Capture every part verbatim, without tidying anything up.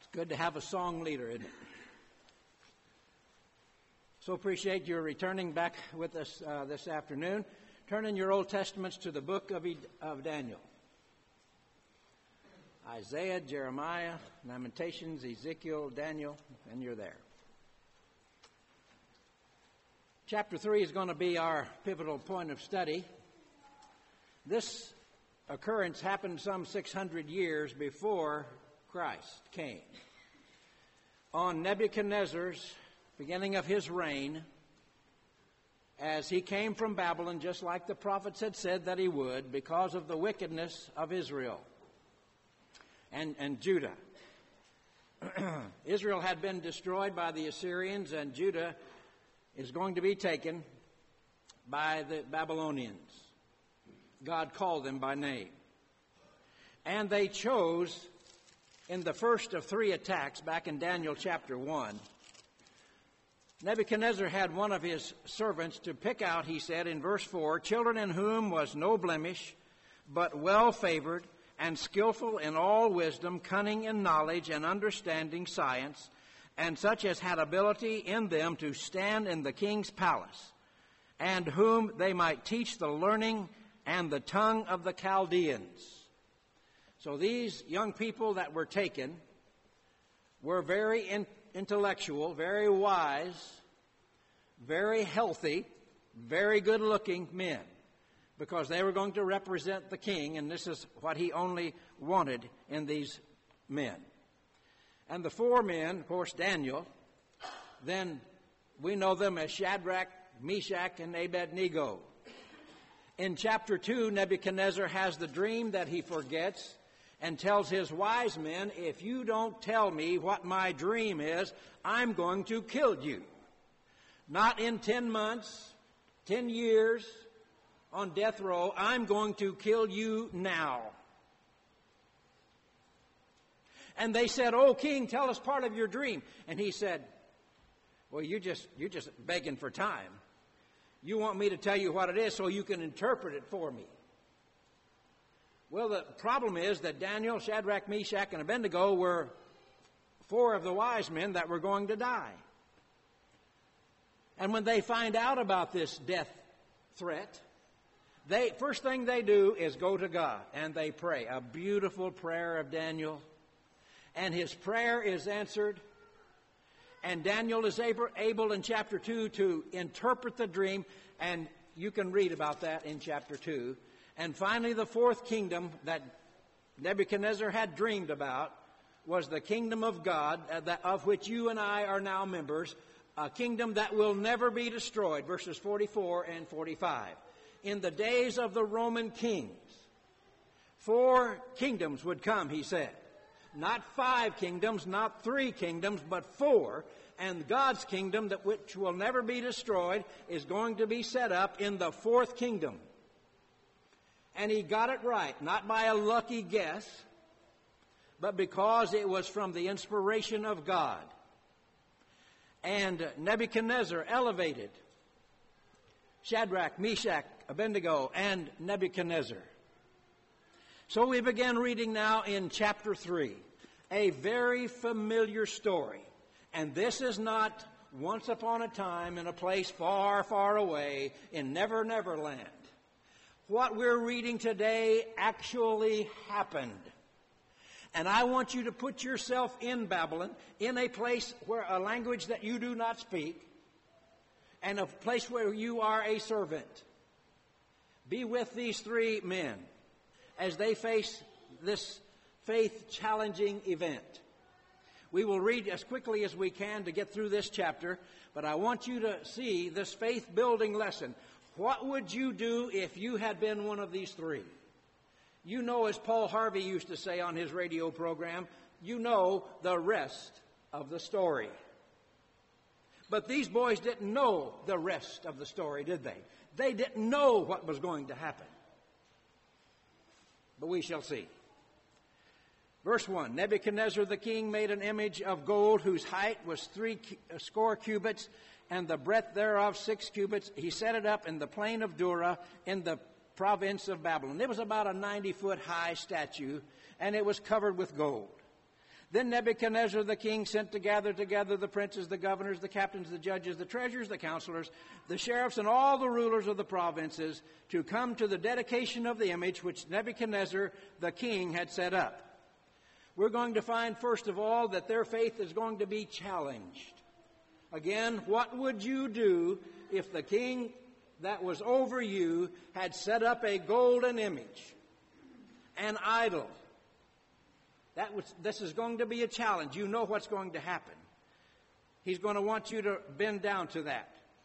Good to have a song leader, isn't it? So appreciate your returning back with us uh, this afternoon. Turn in your Old Testaments to the book of, of Daniel. Isaiah, Jeremiah, Lamentations, Ezekiel, Daniel, and you're there. Chapter three is going to be our pivotal point of study. This occurrence happened some six hundred years before Christ came. On Nebuchadnezzar's beginning of his reign, as he came from Babylon, just like the prophets had said that he would, because of the wickedness of Israel and, and Judah. Israel had been destroyed by the Assyrians, and Judah is going to be taken by the Babylonians. God called them by name. And they chose, in the first of three attacks, back in Daniel chapter one, Nebuchadnezzar had one of his servants to pick out, he said in verse four, children in whom was no blemish, but well-favored and skillful in all wisdom, cunning in knowledge and understanding science, and such as had ability in them to stand in the king's palace, and whom they might teach the learning and the tongue of the Chaldeans. So these young people that were taken were very in, intellectual, very wise, very healthy, very good-looking men, because they were going to represent the king, and this is what he only wanted in these men. And the four men, of course, Daniel, then we know them as Shadrach, Meshach, and Abednego. In chapter two, Nebuchadnezzar has the dream that he forgets and tells his wise men, if you don't tell me what my dream is, I'm going to kill you. Not in ten months, ten years on death row, I'm going to kill you now. And they said, oh, king, tell us part of your dream. And he said, well, you just, you're just begging for time. You want me to tell you what it is so you can interpret it for me. Well, the problem is that Daniel, Shadrach, Meshach, and Abednego were four of the wise men that were going to die. And when they find out about this death threat, they first thing they do is go to God and they pray. A beautiful prayer of Daniel. And his prayer is answered. And Daniel is able, able in chapter two to interpret the dream. And you can read about that in chapter two. And finally, the fourth kingdom that Nebuchadnezzar had dreamed about was the kingdom of God, uh, that, of which you and I are now members, a kingdom that will never be destroyed, verses forty-four and forty-five. In the days of the Roman kings, four kingdoms would come, he said. Not five kingdoms, not three kingdoms, but four. And God's kingdom, that which will never be destroyed, is going to be set up in the fourth kingdom. And he got it right, not by a lucky guess, but because it was from the inspiration of God. And Nebuchadnezzar elevated Shadrach, Meshach, Abednego, and Nebuchadnezzar. So we begin reading now in chapter three, a very familiar story. And this is not once upon a time in a place far, far away in Never Never Land. What we're reading today actually happened. And I want you to put yourself in Babylon, in a place where a language that you do not speak, and a place where you are a servant. Be with these three men as they face this faith-challenging event. We will read as quickly as we can to get through this chapter, but I want you to see this faith-building lesson. What would you do if you had been one of these three? You know, as Paul Harvey used to say on his radio program, you know the rest of the story. But these boys didn't know the rest of the story, did they? They didn't know what was going to happen. But we shall see. Verse one, Nebuchadnezzar the king made an image of gold whose height was three score cubits and the breadth thereof six cubits. He set it up in the plain of Dura in the province of Babylon. It was about a ninety-foot high statue, and it was covered with gold. Then Nebuchadnezzar the king sent to gather together the princes, the governors, the captains, the judges, the treasurers, the counselors, the sheriffs, and all the rulers of the provinces to come to the dedication of the image which Nebuchadnezzar the king had set up. We're going to find, first of all, that their faith is going to be challenged. Again, what would you do if the king that was over you had set up a golden image, an idol? That was, this is going to be a challenge. You know what's going to happen. He's going to want you to bend down to that.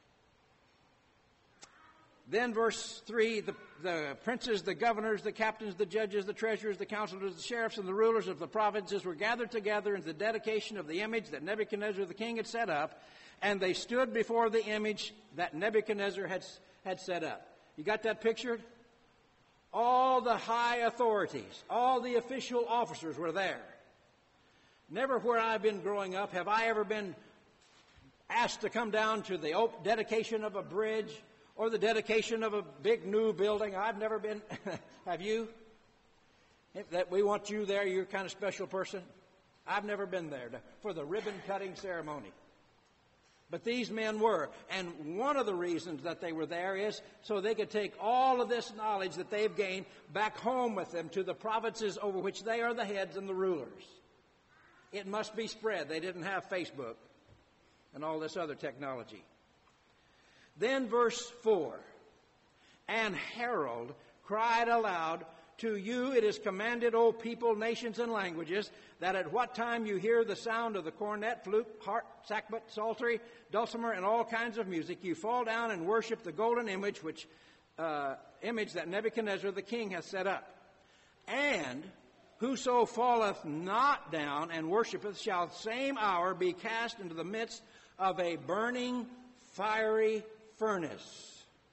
Then verse three, the, the princes, the governors, the captains, the judges, the treasurers, the counselors, the sheriffs, and the rulers of the provinces were gathered together in the dedication of the image that Nebuchadnezzar the king had set up, and they stood before the image that Nebuchadnezzar had, had set up. You got that pictured? All the high authorities, all the official officers were there. Never where I've been growing up have I ever been asked to come down to the dedication of a bridge or the dedication of a big new building. I've never been. Have you? If that we want you there, you're a kind of special person. I've never been there to, for the ribbon cutting ceremony. But these men were. And one of the reasons that they were there is so they could take all of this knowledge that they've gained back home with them to the provinces over which they are the heads and the rulers. It must be spread. They didn't have Facebook and all this other technology. Then verse four, and Herod cried aloud, to you it is commanded, O people, nations, and languages, that at what time you hear the sound of the cornet, flute, harp, sackbut, psaltery, dulcimer, and all kinds of music, you fall down and worship the golden image which uh, image that Nebuchadnezzar the king has set up. And whoso falleth not down and worshipeth shall same hour be cast into the midst of a burning fiery furnace.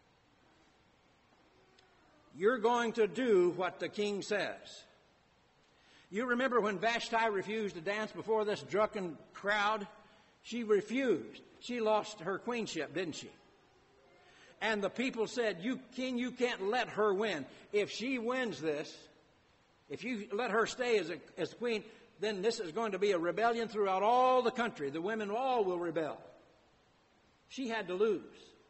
You're going to do what the king says. You remember when Vashti refused to dance before this drunken crowd? She refused. She lost her queenship, didn't she? And the people said, you king, you can't let her win. If she wins this, if you let her stay as a as queen, then this is going to be a rebellion throughout all the country. The women all will rebel. She had to lose.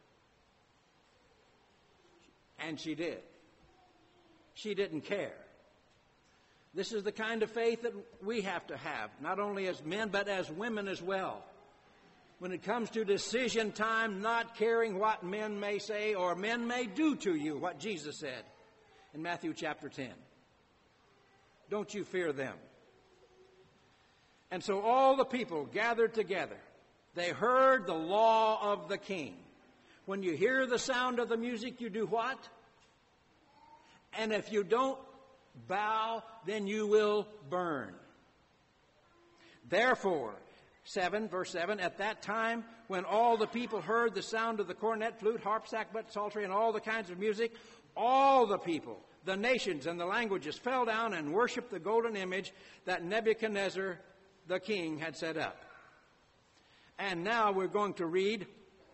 And she did. She didn't care. This is the kind of faith that we have to have, not only as men, but as women as well. When it comes to decision time, not caring what men may say or men may do to you, what Jesus said in Matthew chapter ten. Don't you fear them. And so all the people gathered together. They heard the law of the king. When you hear the sound of the music, you do what? And if you don't bow, then you will burn. Therefore, seven, verse seven, at that time when all the people heard the sound of the cornet, flute, harp, sackbut, psaltery, and all the kinds of music, all the people, the nations and the languages fell down and worshiped the golden image that Nebuchadnezzar the king had set up. And now we're going to read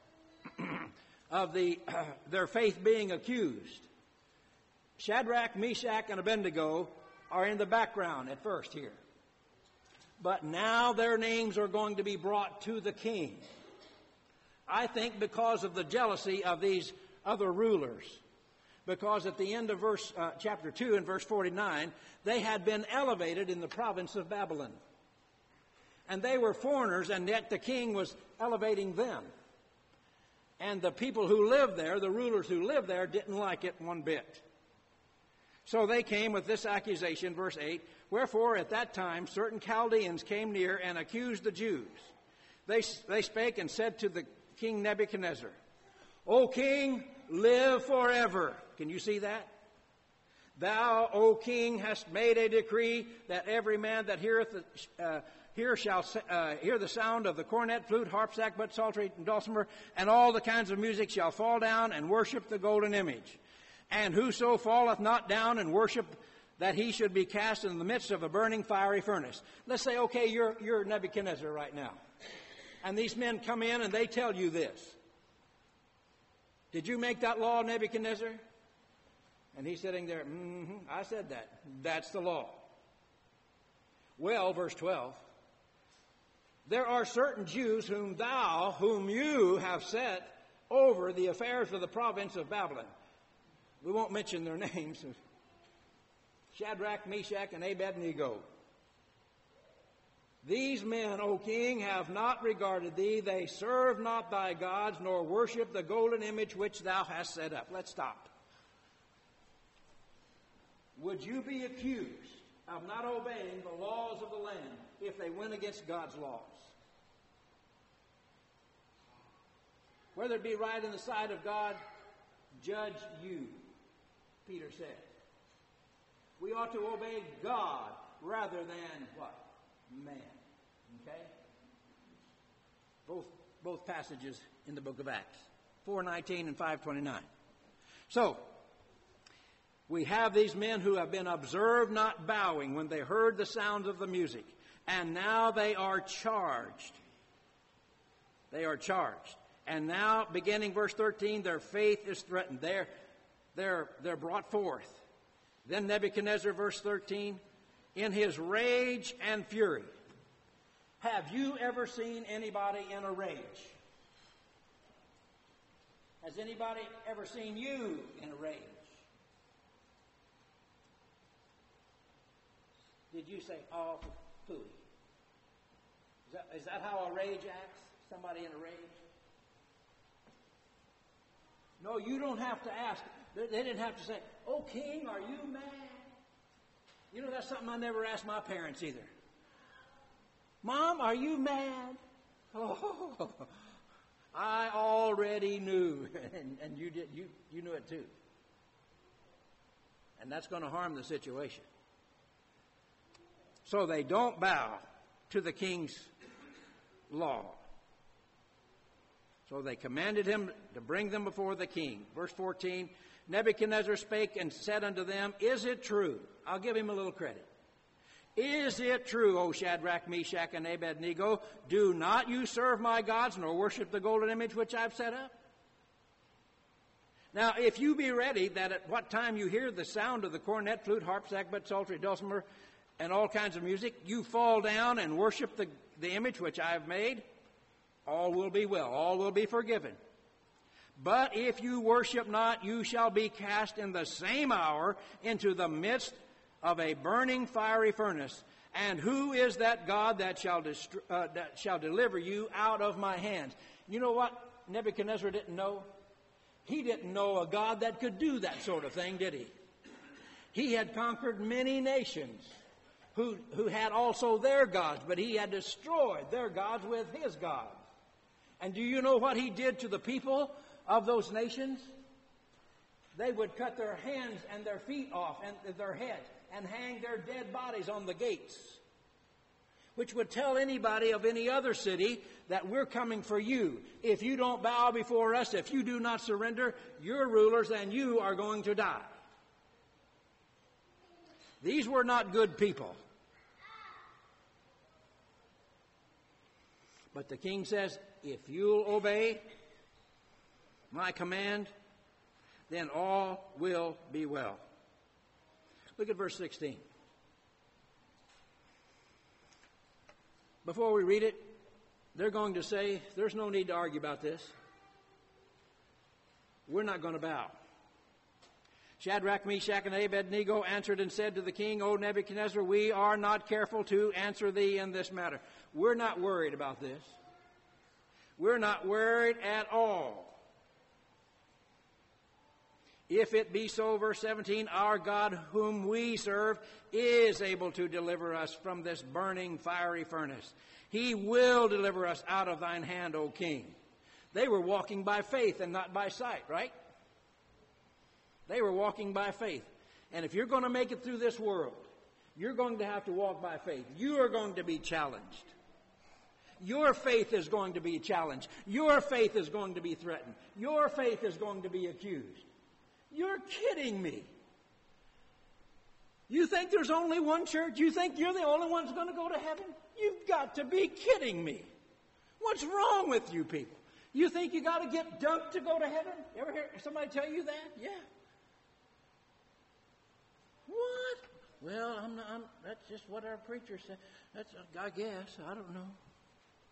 of the uh, their faith being accused. Shadrach, Meshach, and Abednego are in the background at first here. But now their names are going to be brought to the king. I think because of the jealousy of these other rulers. Because at the end of verse uh, chapter two and verse forty-nine, they had been elevated in the province of Babylon. And they were foreigners, and yet the king was elevating them. And the people who lived there, the rulers who lived there, didn't like it one bit. So they came with this accusation, verse eight, wherefore at that time certain Chaldeans came near and accused the Jews. They, they spake and said to the king Nebuchadnezzar, O king, live forever. Can you see that? Thou, O king, hast made a decree that every man that heareth the, uh, here shall uh, hear the sound of the cornet, flute, harp, sackbut, psaltery, and dulcimer, and all the kinds of music shall fall down and worship the golden image. And whoso falleth not down and worship, that he should be cast in the midst of a burning fiery furnace. Let's say, okay, you're, you're Nebuchadnezzar right now. And these men come in and they tell you this. Did you make that law, Nebuchadnezzar? And he's sitting there, mm-hmm, I said that. That's the law. Well, verse twelve, There are certain Jews whom thou, whom you have set over the affairs of the province of Babylon. We won't mention their names. Shadrach, Meshach, and Abednego. These men, O king, have not regarded thee. They serve not thy gods, nor worship the golden image which thou hast set up. Let's stop. Would you be accused of not obeying the laws of the land if they went against God's laws? Whether it be right in the sight of God, judge you, Peter said. We ought to obey God rather than what? Man. Okay? Both both passages in the book of Acts. four nineteen and five twenty-nine. So, we have these men who have been observed not bowing when they heard the sounds of the music. And now they are charged. They are charged. And now, beginning verse thirteen, their faith is threatened. They're, they're, they're brought forth. Then Nebuchadnezzar, verse thirteen, in his rage and fury. Have you ever seen anybody in a rage? Has anybody ever seen you in a rage? Did you say, oh, phooey? Is that, is that how a rage acts? Somebody in a rage? No, you don't have to ask. They didn't have to say, oh, king, are you mad? You know, that's something I never asked my parents either. Mom, are you mad? Oh, I already knew. And, and you did. You, you knew it too. And that's going to harm the situation. So they don't bow to the king's law. So they commanded him to bring them before the king. Verse fourteen, Nebuchadnezzar spake and said unto them, is it true? I'll give him a little credit. Is it true, O Shadrach, Meshach, and Abednego, do not you serve my gods, nor worship the golden image which I've set up? Now, if you be ready that at what time you hear the sound of the cornet, flute, harp, sackbut, psaltery, dulcimer, and all kinds of music, you fall down and worship the, the image which I have made, all will be well, all will be forgiven. But if you worship not, you shall be cast in the same hour into the midst of a burning fiery furnace. And who is that God that shall destru- uh, that shall deliver you out of my hands? You know what Nebuchadnezzar didn't know? He didn't know a God that could do that sort of thing, did he? He had conquered many nations who, who had also their gods, but he had destroyed their gods with his gods. And do you know what he did to the people of those nations? They would cut their hands and their feet off and their heads and hang their dead bodies on the gates, which would tell anybody of any other city that we're coming for you. If you don't bow before us, if you do not surrender, you're rulers and you are going to die. These were not good people. But the king says, if you'll obey my command, then all will be well. Look at verse sixteen. Before we read it, they're going to say, there's no need to argue about this. We're not going to bow. Shadrach, Meshach, and Abednego answered and said to the king, O Nebuchadnezzar, we are not careful to answer thee in this matter. We're not worried about this. We're not worried at all. If it be so, verse seventeen, our God whom we serve is able to deliver us from this burning fiery furnace. He will deliver us out of thine hand, O king. They were walking by faith and not by sight, right? They were walking by faith. And if you're going to make it through this world, you're going to have to walk by faith. You are going to be challenged. Your faith is going to be challenged. Your faith is going to be threatened. Your faith is going to be accused. You're kidding me. You think there's only one church? You think you're the only one that's going to go to heaven? You've got to be kidding me. What's wrong with you people? You think you got to get dunked to go to heaven? You ever hear somebody tell you that? Yeah. What? Well, I'm not, I'm, that's just what our preacher said. That's, I guess. I don't know.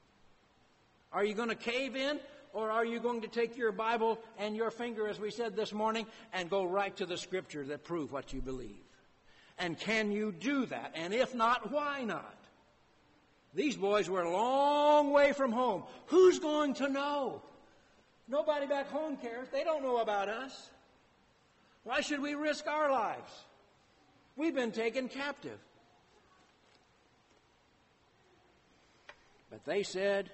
Are you going to cave in, or are you going to take your Bible and your finger, as we said this morning, and go right to the Scripture that prove what you believe? And can you do that? And if not, why not? These boys were a long way from home. Who's going to know? Nobody back home cares. They don't know about us. Why should we risk our lives? We've been taken captive. But they said,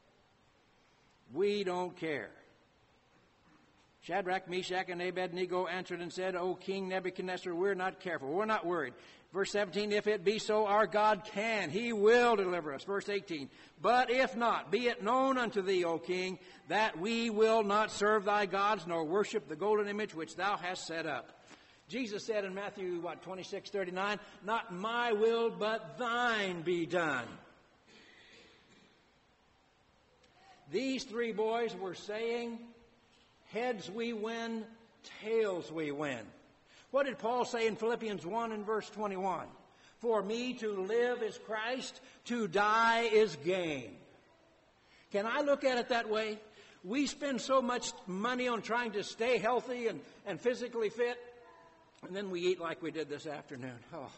we don't care. Shadrach, Meshach, and Abednego answered and said, O King Nebuchadnezzar, we're not careful. We're not worried. Verse seventeen, if it be so, our God can. He will deliver us. Verse eighteen, but if not, be it known unto thee, O King, that we will not serve thy gods, nor worship the golden image which thou hast set up. Jesus said in Matthew, what, twenty-six thirty-nine, not my will, but thine be done. These three boys were saying, heads we win, tails we win. What did Paul say in Philippians one and verse twenty-one? For me to live is Christ, to die is gain. Can I look at it that way? We spend so much money on trying to stay healthy and, and physically fit, and then we eat like we did this afternoon. Oh.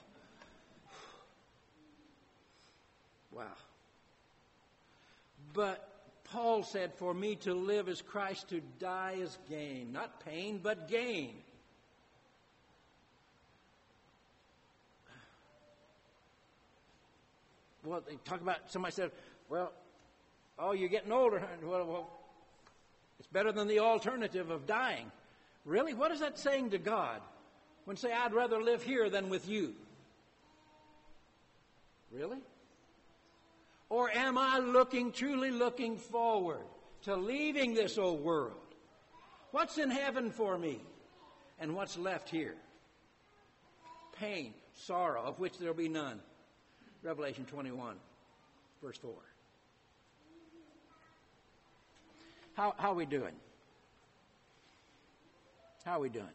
Wow. But Paul said, for me to live is Christ, to die is gain. Not pain, but gain. Well, they talk about, somebody said, well, oh, you're getting older. Well, well, it's better than the alternative of dying. Really? What is that saying to God? When say, I'd rather live here than with you. Really? Or am I looking, truly looking forward to leaving this old world? What's in heaven for me? And what's left here? Pain, sorrow, of which there will be none. Revelation twenty-one, verse four. How, how are we doing? How are we doing?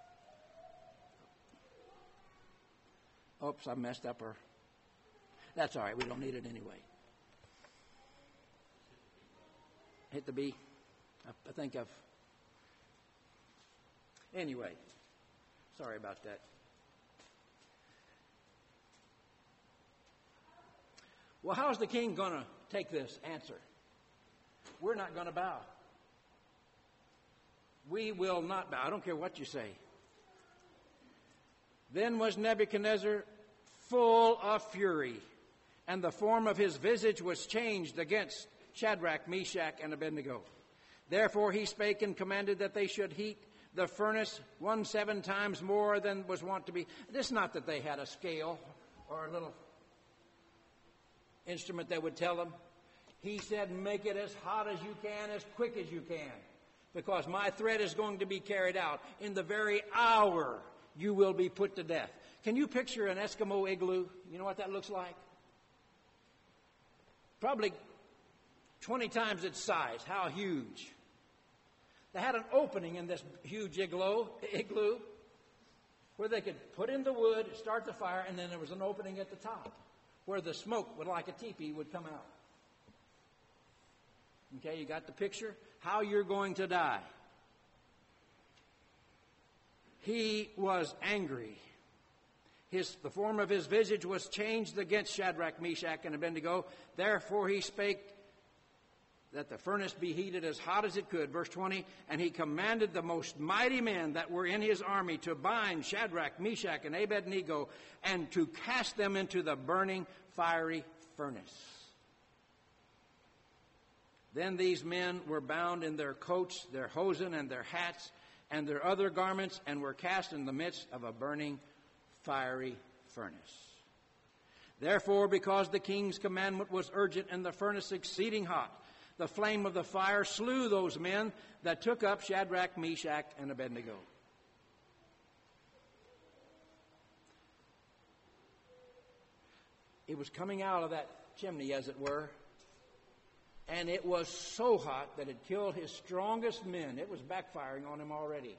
Oops, I messed up her. That's all right. We don't need it anyway. Hit the B. I, I think I've... Anyway, sorry about that. Well, how's the king going to take this answer? We're not going to bow. We will not bow. I don't care what you say. Then was Nebuchadnezzar full of fury, and the form of his visage was changed against Shadrach, Meshach, and Abednego. Therefore he spake and commanded that they should heat the furnace one seven times more than was wont to be. It is not that they had a scale or a little instrument that would tell them. He said, make it as hot as you can, as quick as you can, because my threat is going to be carried out. In the very hour you will be put to death. Can you picture an Eskimo igloo? You know what that looks like? Probably twenty times its size. How huge. They had an opening in this huge igloo, igloo where they could put in the wood, start the fire, and then there was an opening at the top where the smoke would, like a teepee, would come out. Okay, you got the picture? How you're going to die. He was angry. His, the form of his visage was changed against Shadrach, Meshach, and Abednego. Therefore he spake that the furnace be heated as hot as it could. Verse twenty, and he commanded the most mighty men that were in his army to bind Shadrach, Meshach, and Abednego, and to cast them into the burning fiery furnace. Then these men were bound in their coats, their hosen, and their hats, and their other garments, and were cast in the midst of a burning fiery furnace. Therefore, because the king's commandment was urgent and the furnace exceeding hot, the flame of the fire slew those men that took up Shadrach, Meshach, and Abednego. It was coming out of that chimney, as it were, and it was so hot that it killed his strongest men. It was backfiring on him already.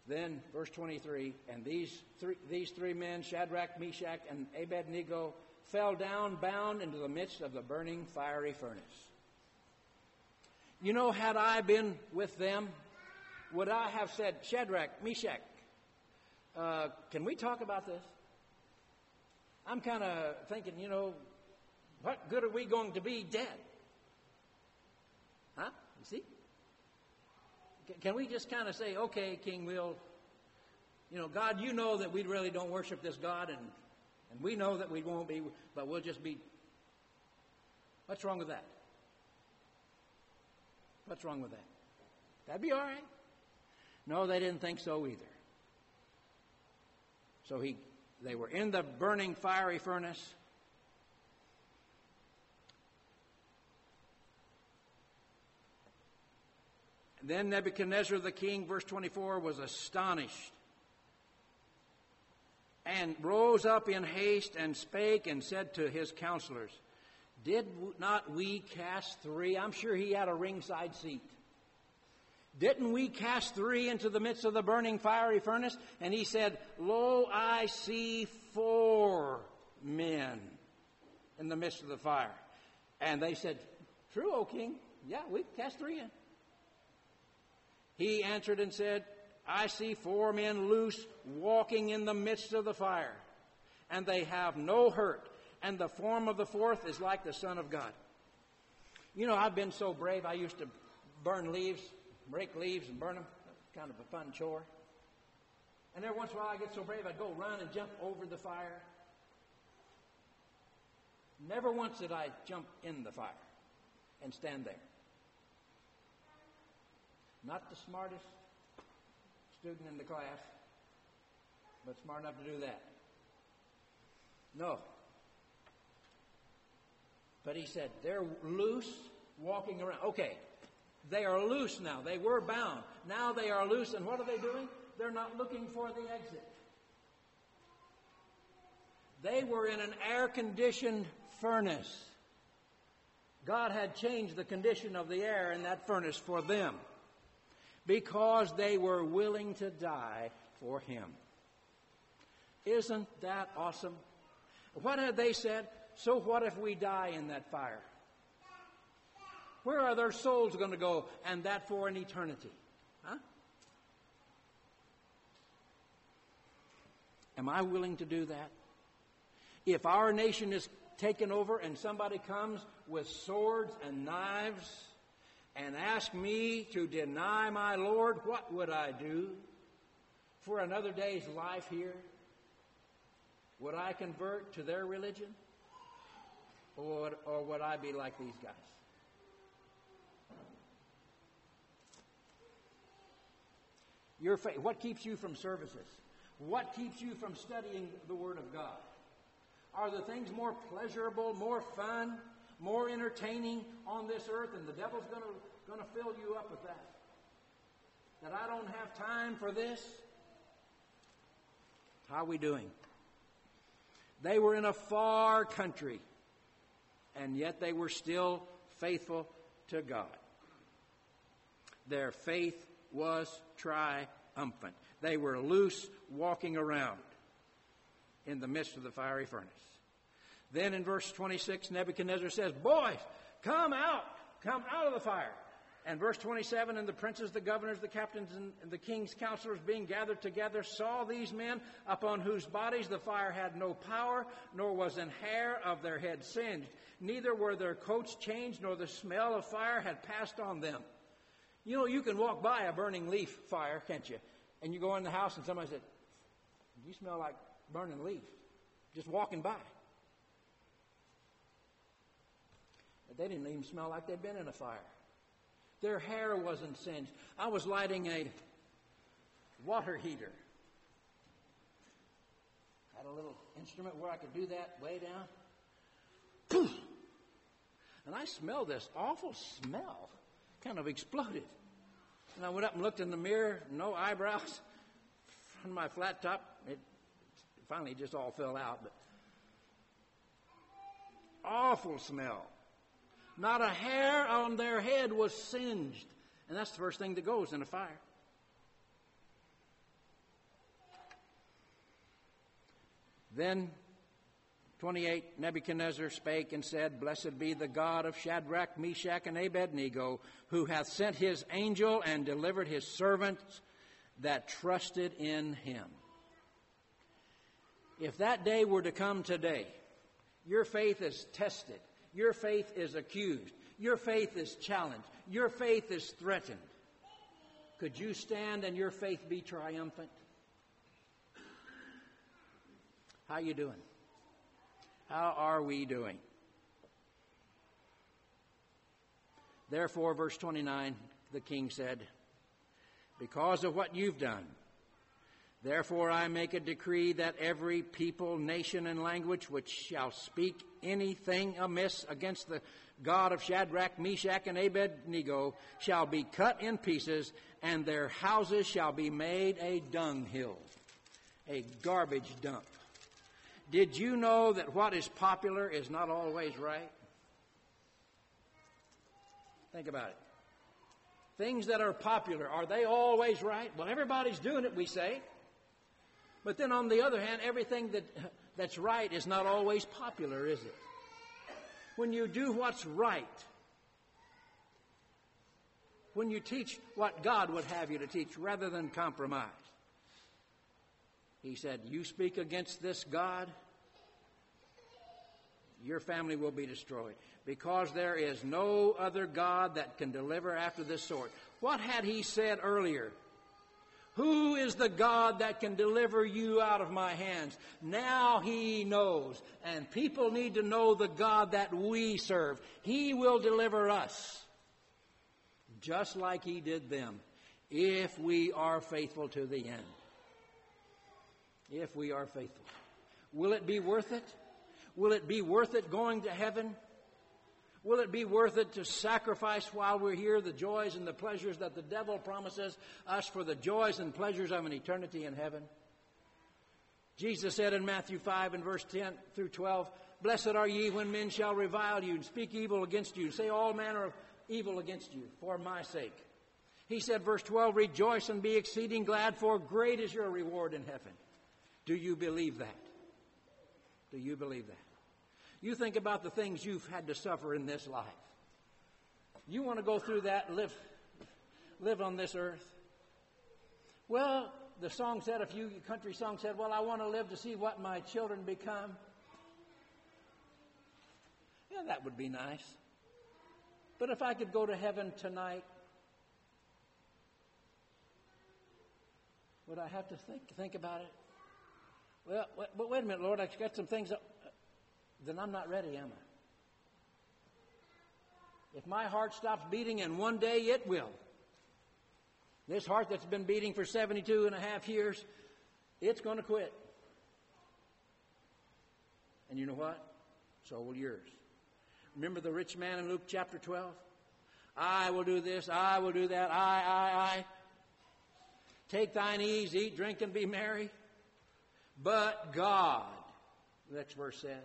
Then, verse twenty-three, and these three, these three men, Shadrach, Meshach, and Abednego, fell down bound into the midst of the burning fiery furnace. You know, had I been with them, would I have said, Shadrach, Meshach, uh, can we talk about this? I'm kind of thinking, you know, what good are we going to be dead? Huh? You see? Can we just kind of say, okay, King, we'll, you know, God, you know that we really don't worship this God, and, and we know that we won't be, but we'll just be. What's wrong with that? What's wrong with that? That'd be all right. No, they didn't think so either. So he, they were in the burning fiery furnace. Then Nebuchadnezzar the king, verse twenty-four, was astonished and rose up in haste and spake and said to his counselors, did not we cast three? I'm sure he had a ringside seat. Didn't we cast three into the midst of the burning fiery furnace? And he said, lo, I see four men in the midst of the fire. And they said, true, O king. Yeah, we cast three in. He answered and said, I see four men loose walking in the midst of the fire, and they have no hurt, and the form of the fourth is like the Son of God. You know, I've been so brave, I used to burn leaves, break leaves and burn them. That's kind of a fun chore. And every once in a while I get so brave I'd go run and jump over the fire. Never once did I jump in the fire and stand there. Not the smartest student in the class, but smart enough to do that. No. But he said, they're loose, walking around. Okay, they are loose now. They were bound. Now they are loose, and what are they doing? They're not looking for the exit. They were in an air-conditioned furnace. God had changed the condition of the air in that furnace for them, because they were willing to die for Him. Isn't that awesome? What had they said? So what if we die in that fire? Where are their souls going to go? And that for an eternity. Huh? Am I willing to do that? If our nation is taken over and somebody comes with swords and knives and ask me to deny my Lord, what would I do for another day's life here? Would I convert to their religion? Or would, or would I be like these guys? Your faith. What keeps you from services? What keeps you from studying the Word of God? Are the things more pleasurable, more fun, more entertaining on this earth, and the devil's going to going to fill you up with that? That I don't have time for this? How are we doing? They were in a far country, and yet they were still faithful to God. Their faith was triumphant. They were loose, walking around in the midst of the fiery furnace. Then in verse twenty-six, Nebuchadnezzar says, boys, come out, come out of the fire. And verse twenty-seven, and the princes, the governors, the captains, and the king's counselors being gathered together saw these men upon whose bodies the fire had no power, nor was an hair of their head singed. Neither were their coats changed, nor the smell of fire had passed on them. You know, you can walk by a burning leaf fire, can't you? And you go in the house and somebody said, you smell like burning leaf. Just walking by. But they didn't even smell like they'd been in a fire. Their hair wasn't singed. I was lighting a water heater. Had a little instrument where I could do that way down. And I smelled this awful smell. Kind of exploded. And I went up and looked in the mirror. No eyebrows. On my flat top. It finally just all fell out. But awful smell. Not a hair on their head was singed. And that's the first thing that goes in a fire. Then, twenty-eight, Nebuchadnezzar spake and said, Blessed be the God of Shadrach, Meshach, and Abednego, who hath sent his angel and delivered his servants that trusted in him. If that day were to come today, your faith is tested, your faith is accused, your faith is challenged, your faith is threatened, could you stand and your faith be triumphant? How you doing? How are we doing? Therefore, verse twenty-nine, the king said, Because of what you've done, therefore I make a decree that every people, nation, and language which shall speak anything amiss against the God of Shadrach, Meshach, and Abednego shall be cut in pieces, and their houses shall be made a dunghill, a garbage dump. Did you know that what is popular is not always right? Think about it. Things that are popular, are they always right? Well, everybody's doing it, we say. But then on the other hand, everything that that's right is not always popular, is it? When you do what's right, when you teach what God would have you to teach rather than compromise. He said, you speak against this God, your family will be destroyed, because there is no other God that can deliver after this sort. What had he said earlier? Who is the God that can deliver you out of my hands? Now he knows, and people need to know the God that we serve. He will deliver us, just like he did them, if we are faithful to the end. If we are faithful. Will it be worth it? Will it be worth it going to heaven? Will it be worth it to sacrifice while we're here the joys and the pleasures that the devil promises us for the joys and pleasures of an eternity in heaven? Jesus said in Matthew five and verse ten through twelve, Blessed are ye when men shall revile you and speak evil against you, say all manner of evil against you for my sake. He said, verse twelve, Rejoice and be exceeding glad, for great is your reward in heaven. Do you believe that? Do you believe that? You think about the things you've had to suffer in this life. You want to go through that and live, live on this earth? Well, the song said, a few country songs said, well, I want to live to see what my children become. Yeah, that would be nice. But if I could go to heaven tonight, would I have to think, think about it? Well, but wait a minute, Lord, I've got some things. Up. Then I'm not ready, am I? If my heart stops beating, and one day it will. This heart that's been beating for seventy-two and a half years, it's going to quit. And you know what? So will yours. Remember the rich man in Luke chapter twelve? I will do this, I will do that, I, I, I. Take thine ease, eat, drink, and be merry. But God, the next verse says,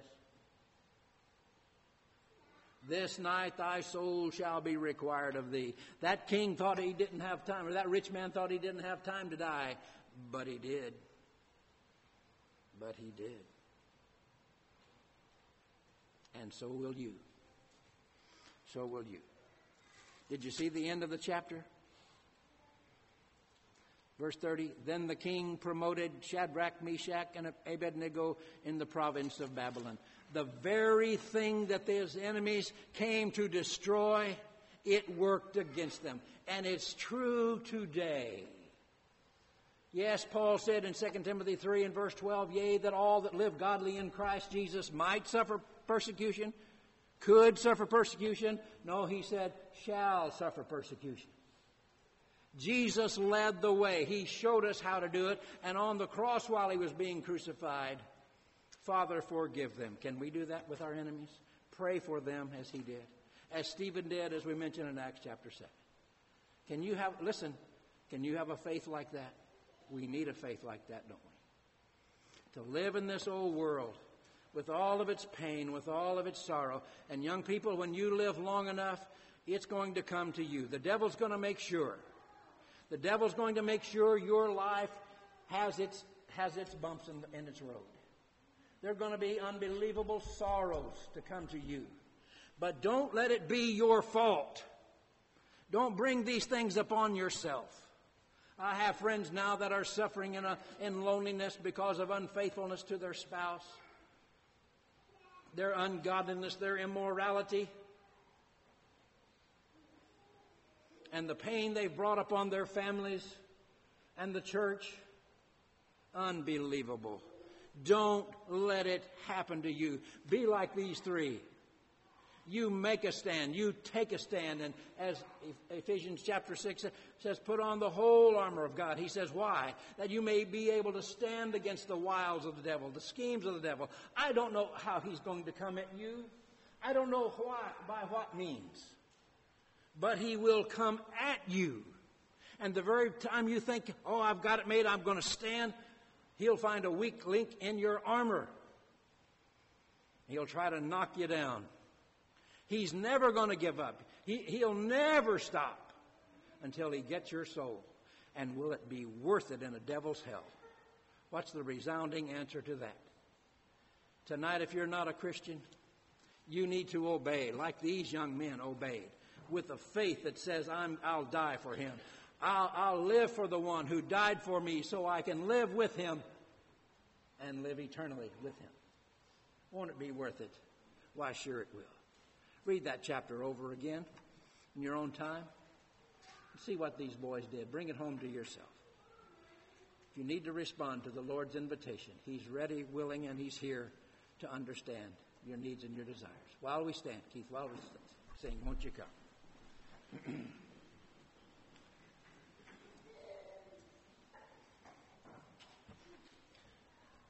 this night thy soul shall be required of thee. That king thought he didn't have time, or that rich man thought he didn't have time to die, but he did. But he did. And so will you. So will you. Did you see the end of the chapter? Verse thirty, then the king promoted Shadrach, Meshach, and Abednego in the province of Babylon. The very thing that his enemies came to destroy, it worked against them. And it's true today. Yes, Paul said in Second Timothy three and verse twelve, yea, that all that live godly in Christ Jesus might suffer persecution, could suffer persecution. No, he said, shall suffer persecution. Jesus led the way. He showed us how to do it. And on the cross while he was being crucified, Father, forgive them. Can we do that with our enemies? Pray for them as he did. As Stephen did, as we mentioned in Acts chapter seven. Can you have, listen, can you have a faith like that? We need a faith like that, don't we? To live in this old world with all of its pain, with all of its sorrow. And young people, when you live long enough, it's going to come to you. The devil's going to make sure. The devil's going to make sure your life has its has its bumps in, in its road. There are going to be unbelievable sorrows to come to you. But don't let it be your fault. Don't bring these things upon yourself. I have friends now that are suffering in, a, in loneliness because of unfaithfulness to their spouse, their ungodliness, their immorality, and the pain they've brought upon their families and the church. Unbelievable. Don't let it happen to you. Be like these three. You make a stand. You take a stand. And as Ephesians chapter six says, put on the whole armor of God. He says, why? That you may be able to stand against the wiles of the devil, the schemes of the devil. I don't know how he's going to come at you. I don't know why, by what means. But he will come at you. And the very time you think, oh, I've got it made, I'm going to stand, he'll find a weak link in your armor. He'll try to knock you down. He's never going to give up. He, he'll never stop until he gets your soul. And will it be worth it in a devil's hell? What's the resounding answer to that? Tonight, if you're not a Christian, you need to obey like these young men obeyed, with a faith that says, I'm, I'll die for him. I'll, I'll live for the one who died for me so I can live with him and live eternally with him. Won't it be worth it? Why, sure it will. Read that chapter over again in your own time. See what these boys did. Bring it home to yourself. If you need to respond to the Lord's invitation, he's ready, willing, and he's here to understand your needs and your desires. While we stand, Keith, while we sing, won't you come?